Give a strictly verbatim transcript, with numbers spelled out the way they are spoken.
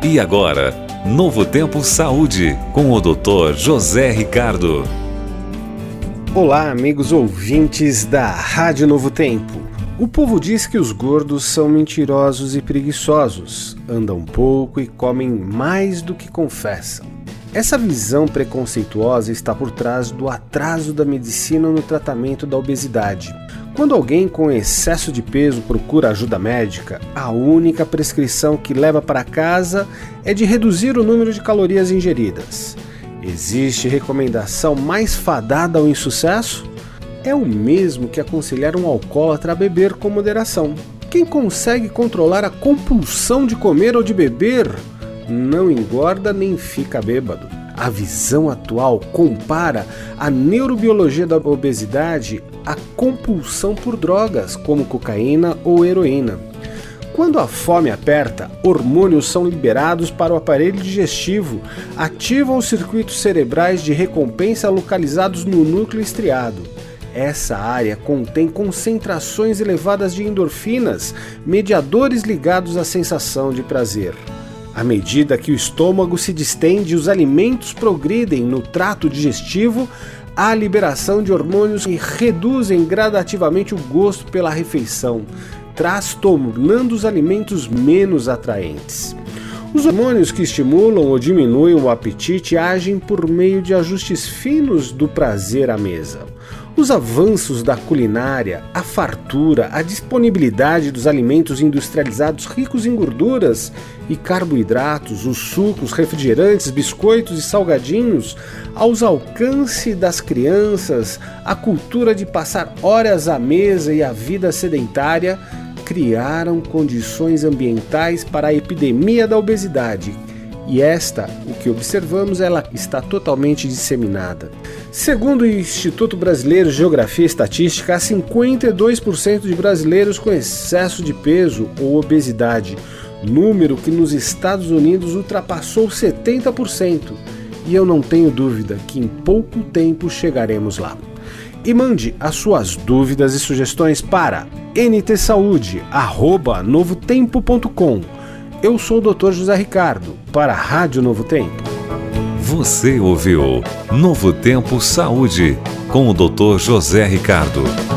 E agora, Novo Tempo Saúde, com o doutor José Ricardo. Olá, amigos ouvintes da Rádio Novo Tempo. O povo diz que os gordos são mentirosos e preguiçosos, andam pouco e comem mais do que confessam. Essa visão preconceituosa está por trás do atraso da medicina no tratamento da obesidade. Quando alguém com excesso de peso procura ajuda médica, a única prescrição que leva para casa é de reduzir o número de calorias ingeridas. Existe recomendação mais fadada ao insucesso? É o mesmo que aconselhar um alcoólatra a beber com moderação. Quem consegue controlar a compulsão de comer ou de beber não engorda nem fica bêbado. A visão atual compara a neurobiologia da obesidade à compulsão por drogas, como cocaína ou heroína. Quando a fome aperta, hormônios são liberados para o aparelho digestivo, ativam os circuitos cerebrais de recompensa localizados no núcleo estriado. Essa área contém concentrações elevadas de endorfinas, mediadores ligados à sensação de prazer. À medida que o estômago se distende e os alimentos progridem no trato digestivo, há liberação de hormônios que reduzem gradativamente o gosto pela refeição, tornando os alimentos menos atraentes. Os hormônios que estimulam ou diminuem o apetite agem por meio de ajustes finos do prazer à mesa. Os avanços da culinária, a fartura, a disponibilidade dos alimentos industrializados ricos em gorduras e carboidratos, os sucos, refrigerantes, biscoitos e salgadinhos, aos alcances das crianças, a cultura de passar horas à mesa e a vida sedentária, criaram condições ambientais para a epidemia da obesidade. E esta, o que observamos, ela está totalmente disseminada. Segundo o Instituto Brasileiro de Geografia e Estatística, há cinquenta e dois por cento de brasileiros com excesso de peso ou obesidade, número que nos Estados Unidos ultrapassou setenta por cento. E eu não tenho dúvida que em pouco tempo chegaremos lá. E mande as suas dúvidas e sugestões para n t saúde arroba novo tempo ponto com. Eu sou o doutor José Ricardo, para a Rádio Novo Tempo. Você ouviu Novo Tempo Saúde, com o doutor José Ricardo.